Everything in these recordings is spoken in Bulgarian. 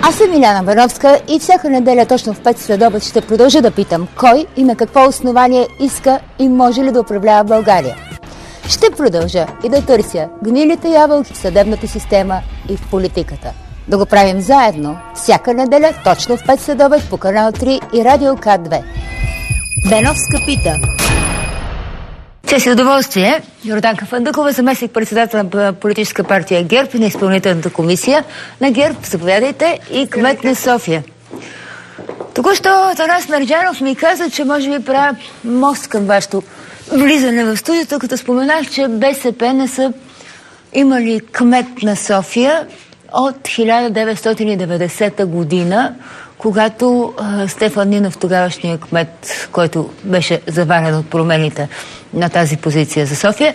Аз съм Иляна Бановска и всяка неделя точно в 5 следобед ще продължа да питам кой и на какво основание иска и може ли да управлява България. Ще продължа и да търся гнилите ябълки в съдебната система и в политиката. Да го правим заедно всяка неделя точно в 5 следобед по канал 3 и Радио К2. Беновска пита. Чест и удоволствие. Йорданка Фандъкова, заместник-председател на политическа партия ГЕРБ и на изпълнителната комисия на ГЕРБ. Заповядайте. И кмет на София. Току-що Атанас Мерджанов ми каза, че може би правя мост към вашето влизане в студиото, като споменах, че БСП не са имали кмет на София от 1990 година, когато Стефан Нинов, тогавашния кмет, който беше заварен от промените на тази позиция за София,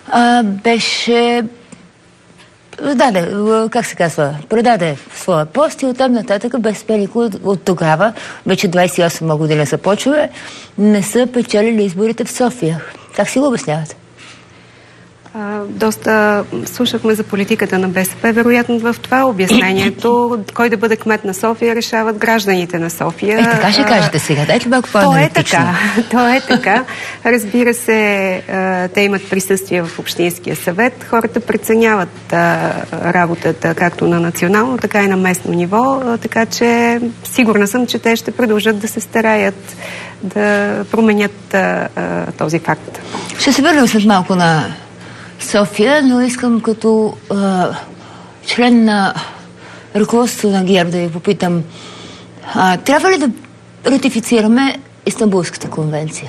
предаде своя пост и оттам нататък БСП никога от тогава, вече 28 година започва, не са печелили изборите в София. Как си го обяснявате? Доста слушахме за политиката на БСП. Вероятно в това обяснението, кой да бъде кмет на София, решават гражданите на София. Така ще кажете сега. Дайте малко по-аналитично. То е така. Разбира се, те имат присъствие в Общинския съвет. Хората преценяват работата както на национално, така и на местно ниво. Така че сигурна съм, че те ще продължат да се стараят да променят този факт. Ще се върнем след малко на София, но искам като член на ръководството на ГЕРБ да ви попитам, трябва ли да ратифицираме Истанбулската конвенция?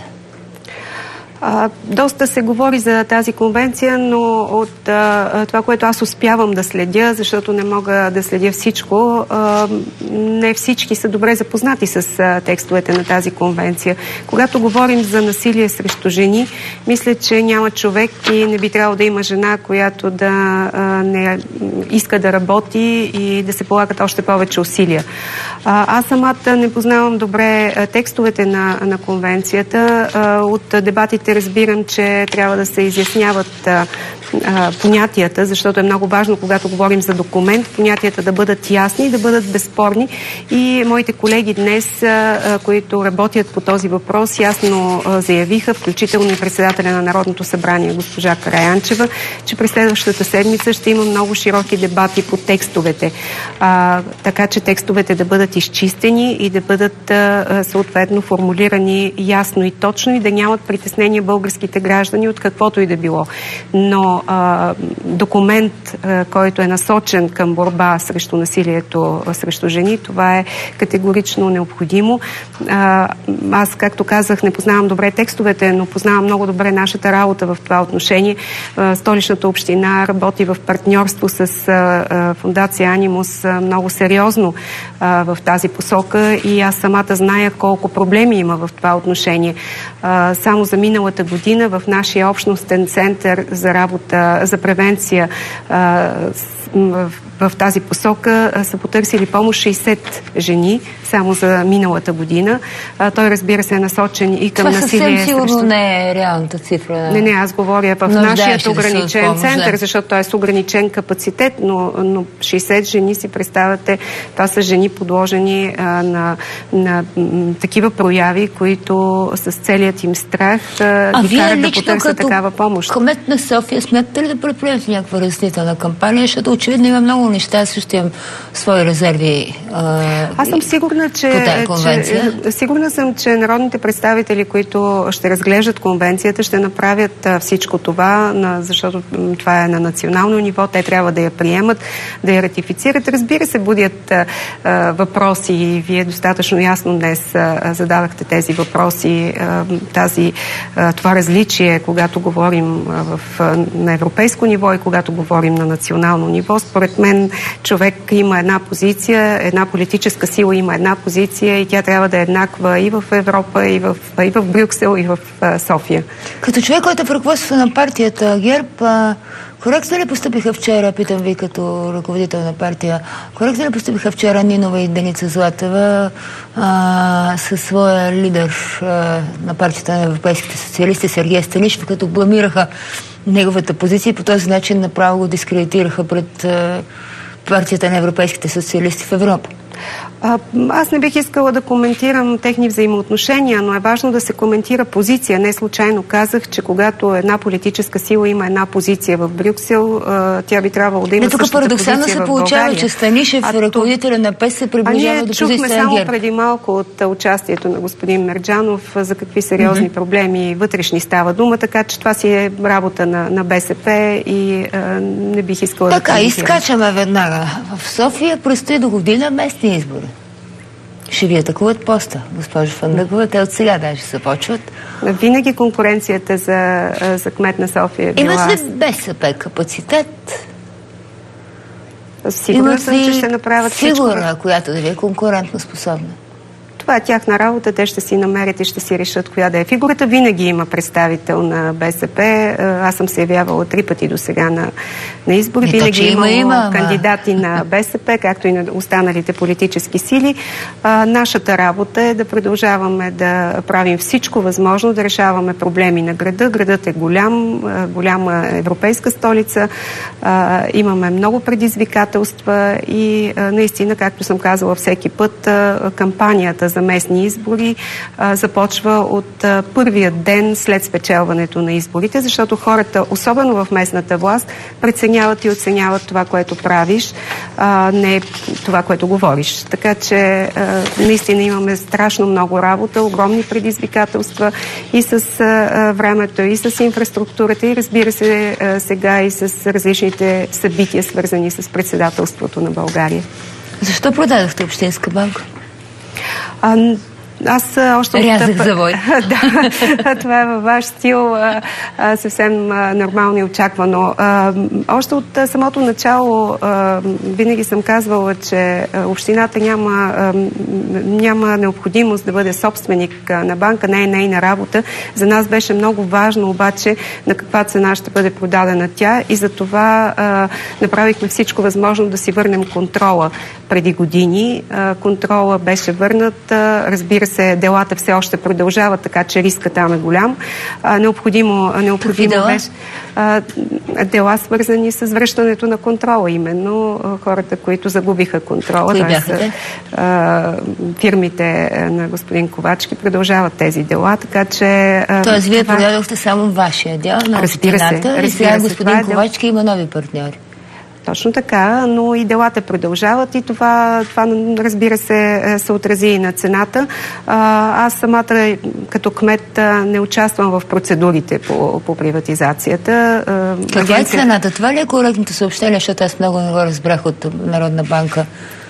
Доста се говори за тази конвенция, но от това, което аз успявам да следя, защото не мога да следя всичко, не всички са добре запознати с текстовете на тази конвенция. Когато говорим за насилие срещу жени, мисля, че няма човек и не би трябвало да има жена, която да не иска да работи и да се полагат още повече усилия. Аз самата не познавам добре текстовете на конвенцията. От дебатите разбирам, че трябва да се изясняват понятията, защото е много важно, когато говорим за документ, понятията да бъдат ясни и да бъдат безспорни. И моите колеги днес, които работят по този въпрос, ясно заявиха, включително и председателя на Народното събрание, госпожа Караянчева, че през следващата седмица ще има много широки дебати по текстовете. Така че текстовете да бъдат изчистени и да бъдат съответно формулирани ясно и точно и да нямат притеснение българските граждани от каквото и да било. Но документ, който е насочен към борба срещу насилието срещу жени, това е категорично необходимо. Аз, както казах, не познавам добре текстовете, но познавам много добре нашата работа в това отношение. Столичната община работи в партньорство с фондация Анимус много сериозно в тази посока и аз самата зная колко проблеми има в това отношение. Само за миналата година в нашия общностен център за работа, за превенция в тази посока са потърсили помощ 60 жени само за миналата година. Той, разбира се, е насочен и към насилие. Това съвсем сигурно не е реалната цифра. Не, аз говоря в нашия ограничен център, защото той е с ограничен капацитет, но 60 жени, си представяте, това са жени подложени на такива прояви, които с целият им страх ги карат да потърсят такава помощ. Кмет на София, смятате ли да предприемете някаква разяснителна кампания, защото очевидно има много неща, също имам свои резерви. Аз съм сигурна, сигурна съм, че народните представители, които ще разглеждат конвенцията, ще направят всичко това, защото това е на национално ниво, те трябва да я приемат, да я ратифицират. Разбира се, будят въпроси и вие достатъчно ясно днес задавахте тези въпроси, това различие, когато говорим на европейско ниво и когато говорим на национално ниво. Според мен човек има една позиция, една политическа сила има една позиция и тя трябва да е еднаква и в Европа, и в Брюксел, и в София. Като човек, който е в ръководството на партията ГЕРБ, коректно ли постъпиха вчера, питам ви като ръководител на партия, коректно ли постъпиха вчера Нинова и Деница Златева със своя лидер на партията на европейските социалисти Сергей Станишев, като бламираха неговата позиция и по този начин направо го дискредитираха пред партията на европейските социалисти в Европа? Аз не бих искала да коментирам техни взаимоотношения, но е важно да се коментира позиция. Не случайно казах, че когато една политическа сила има една позиция в Брюксел, тя би трябвало да има същата позиция в България. Тук парадоксално се получава, че Станишев, ръководителя на ПЕС, се приближава до позицията на ГЕРБ. Чухме само преди малко от участието на господин Мерджанов за какви сериозни проблеми вътрешни става дума, така че това си е работа на БСП и не бих искала да коментирам. Така, изкачаме веднага. В София предстои до година местни избори. Ще ви атакуват поста, госпожо Фандъкова. Те от сега даже започват. Винаги конкуренцията за кмет на София е била... Имат ли БСП капацитет? Сигурна съм, че ще направят фигура, която да ви е конкурентно способна? Това е тяхна работа, те ще си намерят и ще си решат коя да е фигурата. Винаги има представител на БСП. Аз съм се явявала 3 пъти до сега на избори. Винаги има кандидати на БСП, както и на останалите политически сили. Нашата работа е да продължаваме да правим всичко възможно, да решаваме проблеми на града. Градът е голяма европейска столица. Имаме много предизвикателства и наистина, както съм казала всеки път, кампанията за местни избори започва от първия ден след спечелването на изборите, защото хората, особено в местната власт, преценяват и оценяват това, което правиш, не това, което говориш. Така че наистина имаме страшно много работа, огромни предизвикателства и с времето, и с инфраструктурата, и разбира се сега и с различните събития, свързани с председателството на България. Защо продадохте Общинска банка? Аз още рязах завой. Да, това е във ваш стил, съвсем нормално и очаквано. Още от самото начало винаги съм казвала, че общината няма необходимост да бъде собственик на банка, не е нейна работа. За нас беше много важно обаче на каква цена ще бъде продадена тя и за това направихме всичко възможно да си върнем контрола преди години. Контрола беше върнат, разбира се, делата все още продължават, така че риска там е голям. Необходимо беше дела, свързани с връщането на контрола. Именно хората, които загубиха контрола. Фирмите на господин Ковачки продължават тези дела, така че... Тоест, вие продадохте само вашия дял на общината и сега господин Ковачки има нови партньори. Точно така, но и делата продължават и това разбира се отрази и на цената. Аз самата като кмет не участвам в процедурите по приватизацията. Каква е цената? Това ли е коректното съобщение, защото аз много не го разбрах от Народна банка?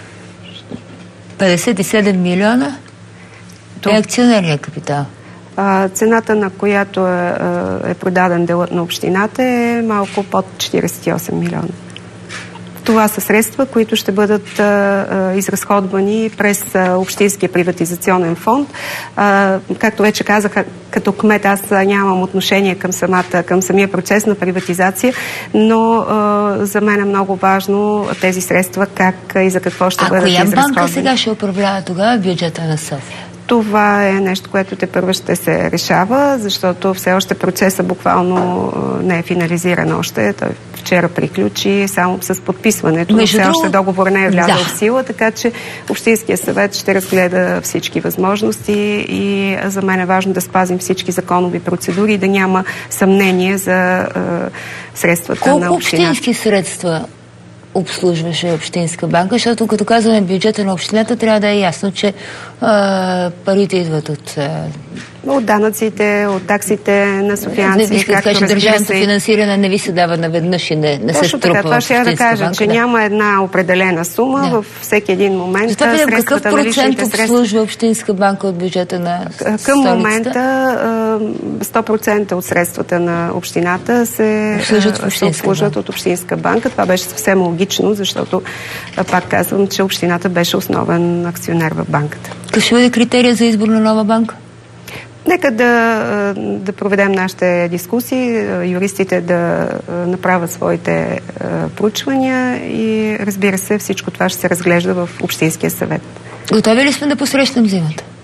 57 милиона е акционерния капитал. Цената, на която е продаден делът на общината, е малко под 48 милиона. Това са средства, които ще бъдат изразходвани през Общинския приватизационен фонд. Както вече казах, като кмет аз нямам отношение към самия процес на приватизация, но за мен е много важно тези средства как и за какво ще бъдат изразходвани. А коя банка сега ще управлява тогава бюджета на София? Това е нещо, което тепърва ще се решава, защото все още процесът буквално не е финализиран още. Той вчера приключи само с подписването, но все още договор не е влязъл в сила, така че Общинския съвет ще разгледа всички възможности и за мен е важно да спазим всички законови процедури и да няма съмнение за средствата на общината. Колко общински средства обслужваше Общинска банка, защото като казваме бюджета на общината, трябва да е ясно, че парите идват от данъците, от таксите на софиянци. Държавното финансиране не ви се дава наведнъж и не се струпва. Това ще я да кажа, че няма една определена сума във всеки един момент. Затова какъв процент обслужва Общинска банка от бюджета на столицата? Към момента 100% от средствата на общината се обслужват от Общинска банка. Това беше съвсем логично, защото пак казвам, че общината беше основен акционер в банката. Какъв ще бъде критерия за избор на нова банка? Нека да проведем нашите дискусии, юристите да направят своите проучвания и разбира се, всичко това ще се разглежда в Общинския съвет. Готови ли сме да посрещнем зимата?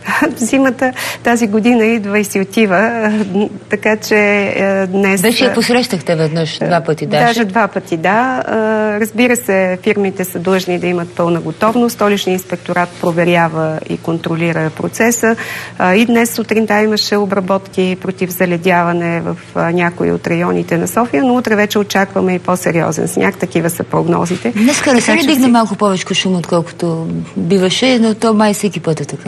Зимата тази година идва и си отива, така че днес... Вече я посрещахте веднъж, 2 пъти даже. Даже 2 пъти, да. Разбира се, фирмите са длъжни да имат пълна готовност. Столичният инспекторат проверява и контролира процеса. И днес сутринта имаше обработки против заледяване в някои от районите на София, но утре вече очакваме и по-сериозен сняг. Такива са прогнозите. Днеска не се ли дигна малко повече шум, отколкото биваше, но то май всеки път е така?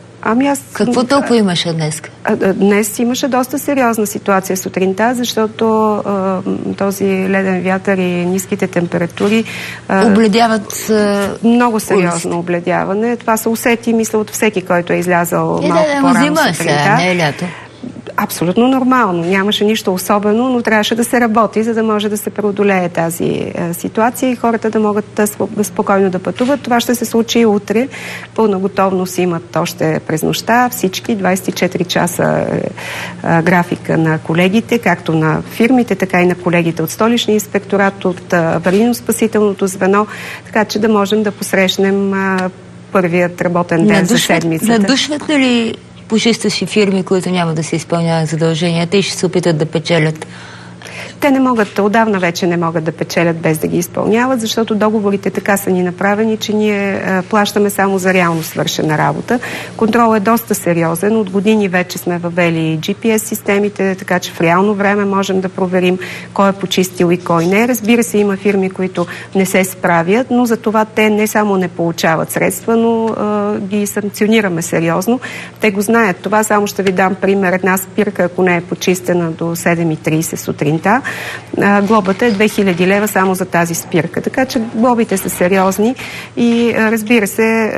Какво толкова имаше днес? Днес имаше доста сериозна ситуация сутринта, защото този леден вятър и ниските температури обледяват много сериозно обледяване. Това се усети, мисля, от всеки, който е излязъл малко по-рано сутринта. Не е лято. Абсолютно нормално. Нямаше нищо особено, но трябваше да се работи, за да може да се преодолее тази ситуация и хората да могат спокойно да пътуват. Това ще се случи и утре. Пълна готовност имат още през нощта. Всички 24 часа графика на колегите, както на фирмите, така и на колегите от Столичния инспекторат, от аварийно-спасителното звено, така че да можем да посрещнем първият работен ден за седмицата. Надушват ли пушистащи фирми, които няма да се изпълняват задълженията и ще се опитат да печелят? Те не могат, отдавна вече не могат да печелят без да ги изпълняват, защото договорите така са ни направени, че ние плащаме само за реално свършена работа. Контролът е доста сериозен. От години вече сме въвели GPS системите, така че в реално време можем да проверим кой е почистил и кой не. Разбира се, има фирми, които не се справят, но за това те не само не получават средства, но ги санкционираме сериозно. Те го знаят. Това само ще ви дам пример. Една спирка, ако не е почистена до 7:30 сутринта, глобата е 2000 лева само за тази спирка. Така че глобите са сериозни и разбира се,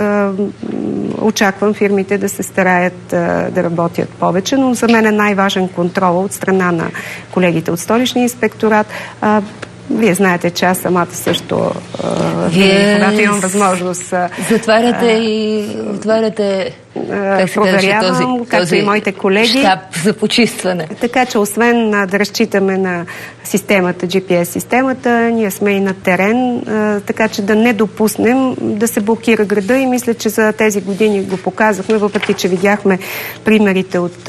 очаквам фирмите да се стараят да работят повече, но за мен е най-важен контрол от страна на колегите от Столичния инспекторат. Вие знаете, че аз самата също, когато имам възможност... Затваряте и отваряте, проверявам, както и моите колеги. Щаб за почистване. Така че, освен да разчитаме на системата, GPS системата, ние сме и на терен, така че да не допуснем да се блокира града и мисля, че за тези години го показахме, въпреки че видяхме примерите от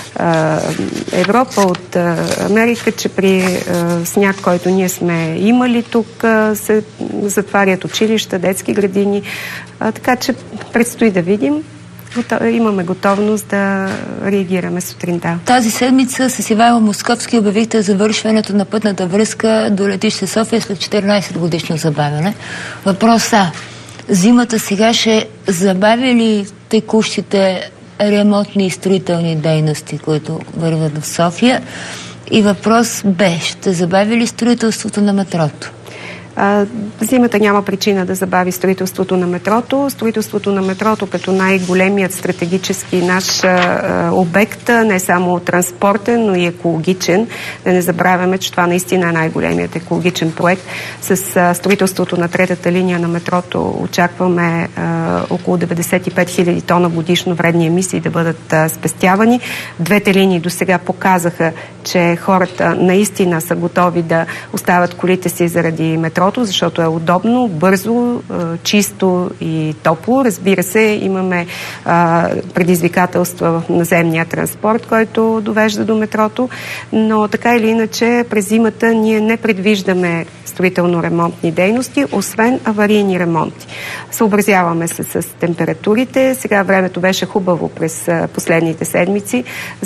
Европа, от Америка, че при сняг, който ние сме имали тук, се затварят училища, детски градини, така че предстои да видим. Имаме готовност да реагираме сутринта. Тази седмица с Ивайло Московски обявихте завършването на пътната връзка до летище София след 14 годишно забавяне. Въпросът: зимата сега ще забави ли текущите ремонтни и строителни дейности, които върват в София? И въпрос Б: ще забави ли строителството на метрото? Зимата няма причина да забави строителството на метрото. Строителството на метрото като най-големият стратегически наш обект, не само транспортен, но и екологичен. Да не забравяме, че това наистина е най-големият екологичен проект. С строителството на третата линия на метрото очакваме около 95 000 тона годишно вредни емисии да бъдат спестявани. Двете линии до сега показаха, че хората наистина са готови да оставят колите си заради метрото, защото е удобно, бързо, чисто и топло. Разбира се, имаме предизвикателства в наземния транспорт, който довежда до метрото, но така или иначе през зимата ние не предвиждаме строително-ремонтни дейности, освен аварийни ремонти. Съобразяваме се с температурите. Сега времето беше хубаво през последните седмици,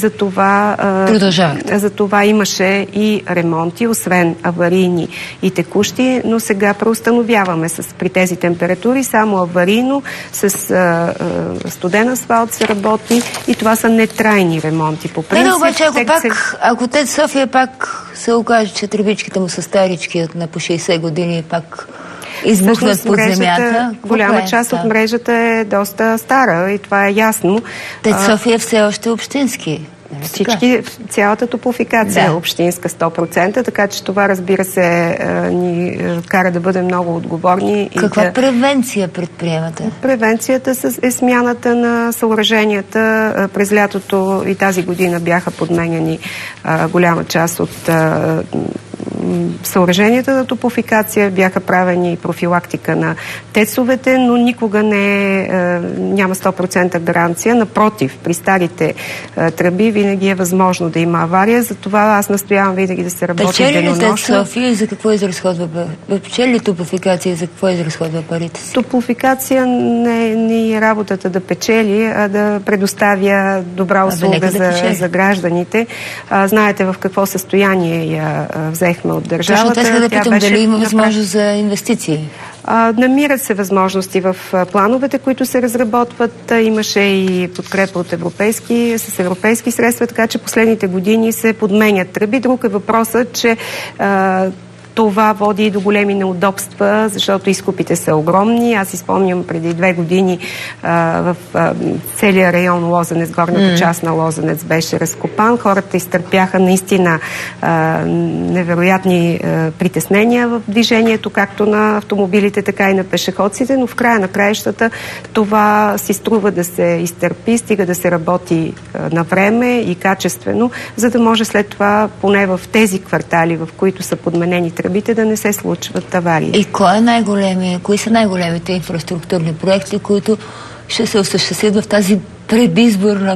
затова имаше и ремонти, освен аварийни и текущи, но сега преустановяваме при тези температури само аварийно, с студен асфалт се работи и това са нетрайни ремонти. По принцип, обаче, ако ТЕЦ София пак се окаже, че тръбичките му са старички на по 60 години, пак избухнат под земята. Голяма част от мрежата е доста стара и това е ясно. ТЕЦ София все още е общински. Цялата топлофикация е общинска 100%, така че това, разбира се, ни кара да бъдем много отговорни. Каква превенция предприемате? Превенцията е смяната на съоръженията. През лятото и тази година бяха подменяни голяма част от съоръженията на топлофикация, бяха правени профилактика на ТЕЦ-овете, но никога няма 100% гаранция. Напротив, при старите тръби винаги е възможно да има авария, затова аз настоявам винаги да се работи денонощно. Печели ли ТЕЦ София и за какво изразходва? Печели ли топлофикация и за какво изразходва парите си? Топлофикация не е работата да печели, а да предоставя добра услуга за гражданите. Знаете в какво състояние я взехме от държавата. Точно да питам дали има възможност за инвестиции. Намират се възможности в плановете, които се разработват. Имаше и подкрепа от с европейски средства, така че последните години се подменят тръби. Друг е въпросът, че това води и до големи неудобства, защото изкупите са огромни. Аз изпомням преди 2 години в целия район Лозенец, горната част на Лозенец беше разкопан. Хората изтърпяха наистина невероятни притеснения в движението, както на автомобилите, така и на пешеходците, но в края на краищата това си струва да се изтърпи, стига да се работи на време и качествено, за да може след това, поне в тези квартали, в които са подменени тръбите, да не се случват аварии. И кои са най-големите инфраструктурни проекти, които ще се осъществят в тази предизборна,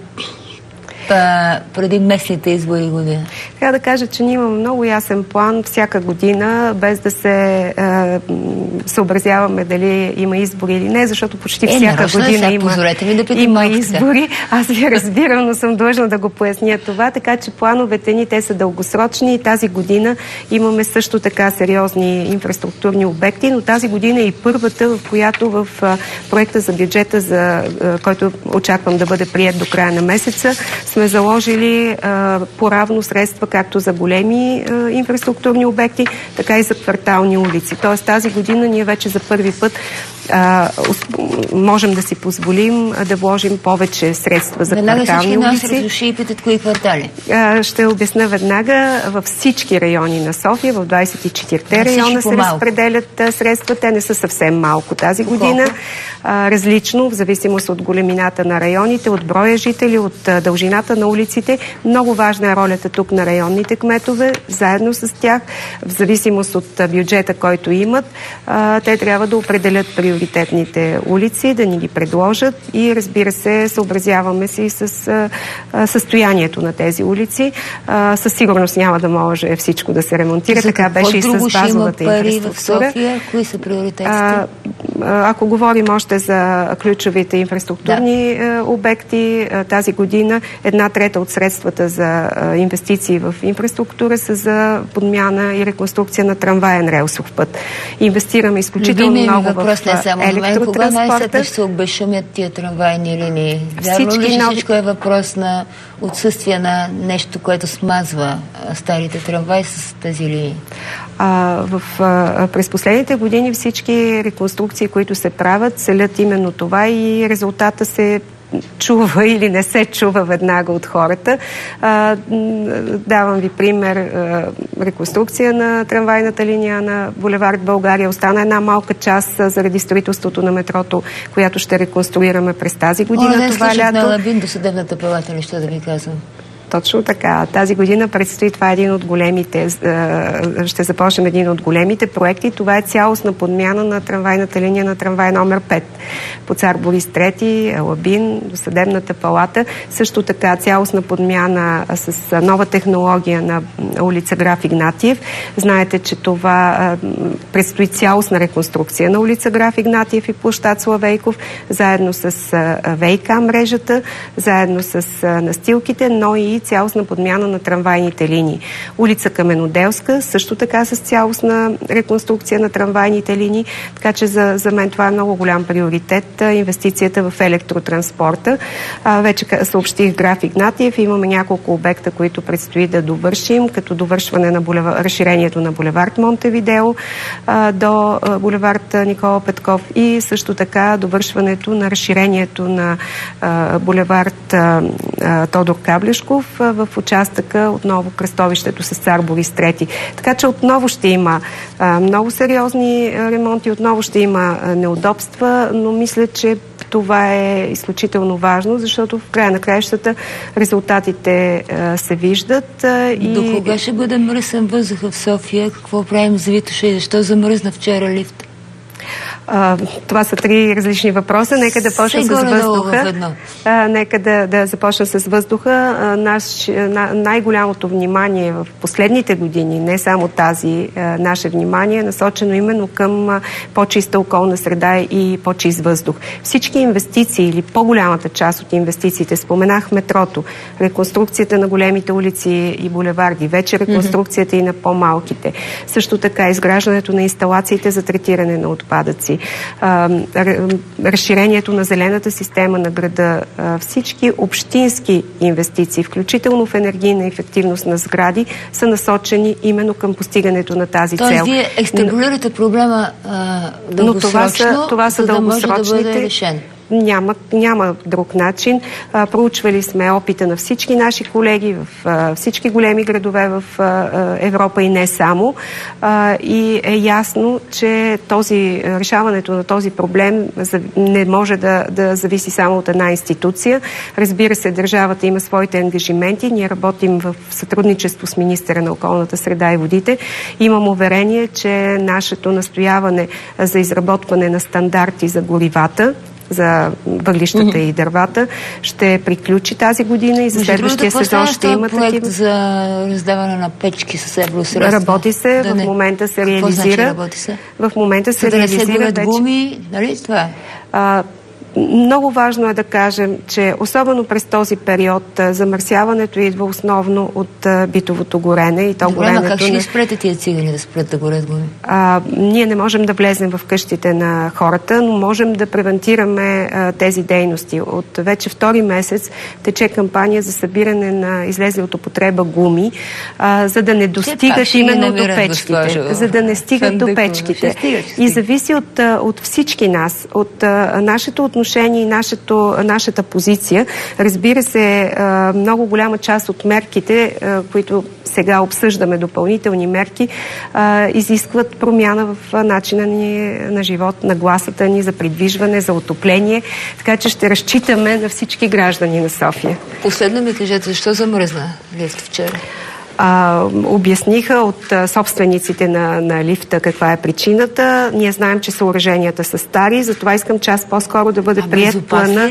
преди местните избори година? Трябва да кажа, че ние имаме много ясен план всяка година, без да се съобразяваме дали има избори или не, защото почти всяка година има избори. Аз ви разбирам, но съм длъжна да го поясня това, така че плановете ни, те са дългосрочни и тази година имаме също така сериозни инфраструктурни обекти, но тази година е и първата, в която в проекта за бюджета, който очаквам да бъде прият до края на месеца, сме заложили поравно средства както за големи инфраструктурни обекти, така и за квартални улици. Тоест тази година ние вече за първи път можем да си позволим да вложим повече средства за квартални улици. Веднага всички и питат кои квартали. Ще обясня веднага. Във всички райони на София, в 24-те района се разпределят средства. Те не са съвсем малко тази година. Различно, в зависимост от големината на районите, от броя жители, от дължината на улиците. Много важна е ролята тук на районните кметове. Заедно с тях, в зависимост от бюджета, който имат, те трябва да определят приоритетните улици, да ни ги предложат и, разбира се, съобразяваме се и с състоянието на тези улици. Със сигурност няма да може всичко да се ремонтира. Така беше и с базовата инфраструктура. В София? Кои са приоритетите? Ако говорим още за ключовите инфраструктурни обекти, тази година 1/3 от средствата за инвестиции в инфраструктура са за подмяна и реконструкция на трамваен релсов път. Инвестираме изключително много в електротранспорта. Кога най-сетне ще се обешумят тия трамвайни линии? Вярно ли, че всичко е въпрос на отсъствие на нещо, което смазва старите трамваи с тези линии? През последните години всички реконструкции, които се правят, целят именно това и резултата се чува или не се чува веднага от хората. Давам ви пример. Реконструкция на трамвайната линия на булевард България. Остана една малка част заради строителството на метрото, която ще реконструираме през тази година. Това лято. На Лабин до съдебната палата, ли ще да ви казвам? Точно така. Тази година предстои, това е един от големите, ще започнем един от големите проекти. Това е цялостна подмяна на трамвайната линия на трамвай номер 5 по Цар Борис III, Лабин, до съдебната палата. Също така цялостна подмяна с нова технология на улица Граф Игнатиев. Знаете, че това предстои цялостна реконструкция на улица Граф Игнатиев и площад Славейков, заедно с ВиК мрежата, заедно с настилките, но и цялостна подмяна на трамвайните линии. Улица Каменоделска, също така с цялостна реконструкция на трамвайните линии, така че за мен това е много голям приоритет, инвестицията в електротранспорта. Вече съобщих Граф Игнатиев, имаме няколко обекта, които предстои да довършим, като довършване на разширението на булевард Монтевидео до булевард Никола Петков и също така довършването на разширението на булевард Тодор Каблешков в участъка отново кръстовището с Цар Борис III. Така че отново ще има много сериозни ремонти, отново ще има неудобства, но мисля, че това е изключително важно, защото в края на краищата резултатите се виждат. До кога ще бъде мръсен въздуха в София? Какво правим за Витоша и защо замръзна вчера лифта? Това са три различни въпроса. Нека да почна с въздуха. Нека да започна с въздуха. Най-голямото внимание в последните години, не само тази наше внимание, е насочено именно към по-чиста околна среда и по-чист въздух. Всички инвестиции или по-голямата част от инвестициите, споменах метрото, реконструкцията на големите улици и булеварди, вече реконструкцията и на по-малките. Също така изграждането на инсталациите за третиране на отпадъци, разширението на зелената система на града, всички общински инвестиции, включително в енергийна ефективност на сгради, са насочени именно към постигането на тази цел. Тоест, вие екстраполирате проблема дългосрочно, това са да може да бъде решен. Няма друг начин. Проучвали сме опита на всички наши колеги в всички големи градове в Европа и не само. И е ясно, че решаването на този проблем не може да зависи само от една институция. Разбира се, държавата има своите ангажименти. Ние работим в сътрудничество с министъра на околната среда и водите. Имам уверение, че нашето настояване за изработване на стандарти за горивата, за въглищата и дървата, ще приключи тази година и за следващия сезон ще има такива. Проект за раздаване на печки с евросредства? Работи се, в момента се реализира. Какво значи работи се? В момента се реализира вече. Да не се горят гуми, нали това е? Много важно е да кажем, че особено през този период замърсяването идва основно от битовото горене и то горенето. Как ще спрете тия цигани да спрат да горят гуми? Ние не можем да влезем в къщите на хората, но можем да превентираме тези дейности. От вече втори месец тече кампания за събиране на излезли от употреба гуми, за да не достигат именно до печките. За да не стигат до печките. И зависи от всички нас, от нашето отношение и нашата позиция. Разбира се, много голяма част от мерките, които сега обсъждаме, допълнителни мерки, изискват промяна в начина ни на живот, на гласата ни за придвижване, за отопление, така че ще разчитаме на всички граждани на София. Последно ми кажете, защо замръзна лифт вчера? Обясниха от собствениците на лифта каква е причината. Ние знаем, че съоръженията са стари, затова искам час по-скоро да бъде приет плана.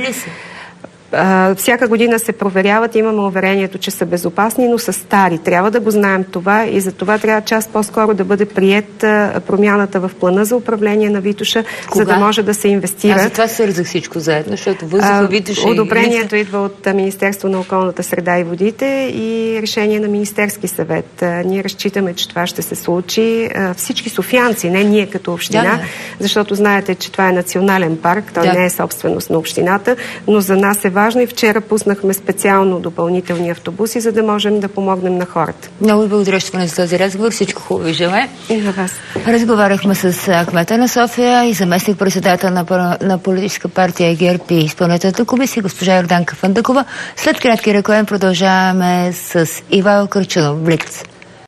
Всяка година се проверяват, имаме уверението, че са безопасни, но са стари. Трябва да го знаем това и за това трябва час по-скоро да бъде приет промяната в плана за управление на Витоша, за да може да се инвестира. Аз за това свързах всичко заедно, защото въздуха Витоша одобрението идва от Министерство на околната среда и водите и решение на Министерски съвет. Ние разчитаме, че това ще се случи. Всички софиянци, не ние като община, защото знаете, че това е национален парк, той не е собственост на общината, но за нас е важно и вчера пуснахме специално допълнителни автобуси, за да можем да помогнем на хората. Много ви благодаря за този разговор. Всичко хубаво ви желая. И на вас. Разговаряхме с кмета на София и заместник-председател на политическа партия ГЕРБ и изпълнителната комисия госпожа Йорданка Фандъкова. След кратки реклами продължаваме с Ивайло Кърчунов. Блиц.